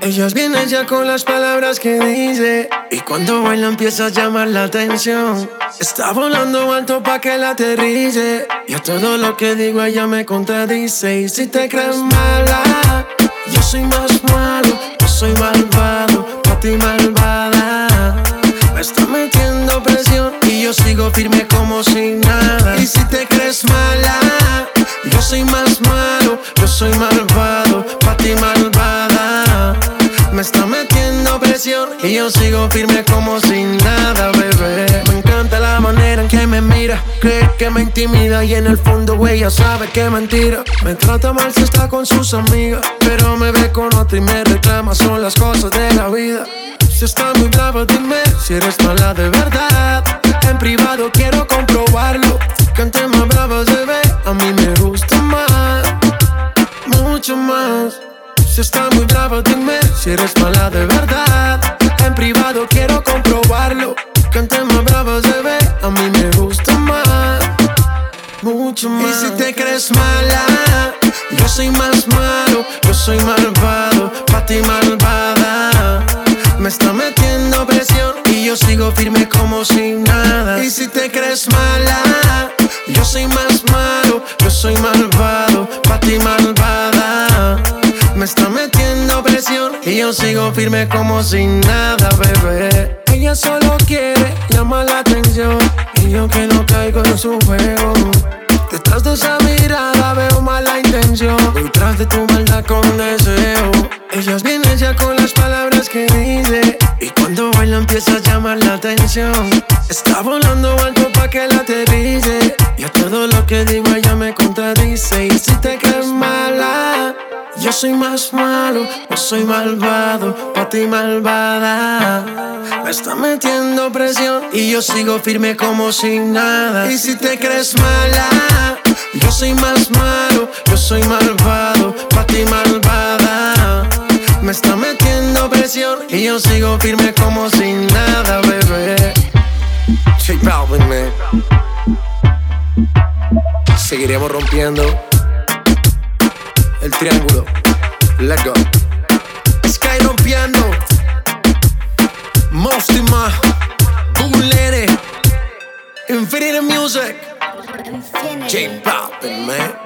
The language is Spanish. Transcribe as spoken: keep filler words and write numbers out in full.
Ella es bien ella con las palabras que dice, y cuando baila empieza a llamar la atención. Está volando alto pa' que la aterrice, y a todo lo que digo ella me contradice. Y si te crees mala, yo soy más malo, yo soy malvado, pa' ti malvada. Me está metiendo presión y yo sigo firme como si nada. Y si te crees mala, yo soy más malo, yo soy malvado, pa' ti malvada. Me está metiendo presión y yo sigo firme como si nada, bebé. Me encanta la manera en que me mira, cree que me intimida y en el fondo ella sabe que es mentira. Me trata mal si está con sus amigas, pero me ve con otra y me reclama, son las cosas de la vida. Si estás muy brava dime si eres mala de verdad. En privado quiero comprobarlo, que entre más brava se ve, a mí me gusta más, mucho más. Si estás muy brava dime si eres mala de verdad. En privado quiero comprobarlo, que entre más brava se ve, a mí me gusta más, mucho más. Y si te crees mala, yo soy más malo, yo soy malvado, pa' ti malvada. Me está metiendo presión y yo sigo firme como si nada. Y si te crees mala, yo soy más malo, yo soy malvado, pa' ti malvada. Me está metiendo presión y yo sigo firme como si nada, bebé. Ella solo quiere llamar la atención y yo que no caigo en su juego. Detrás de esa mirada veo mala intención, detrás de tu maldad con deseo. Ella es bien ella con las palabras que dice, y cuando baila empieza a llamar la atención. Está volando alto pa' que la aterrice, y a todo lo que digo ella me contradice. Y si te crees mala, yo soy más malo, yo soy malvado, pa' ti malvada. Me está metiendo presión y yo sigo firme como si nada. Y si te crees mala, yo soy más malo, yo soy malvado, pa' ti malvada. Me está metiendo presión y yo sigo firme como si nada, bebé. J Balvin, man. Seguiremos rompiendo el triángulo. Let's go. Sky rompiendo. Mostima, Bulere, Infinity Music. J Balvin, man.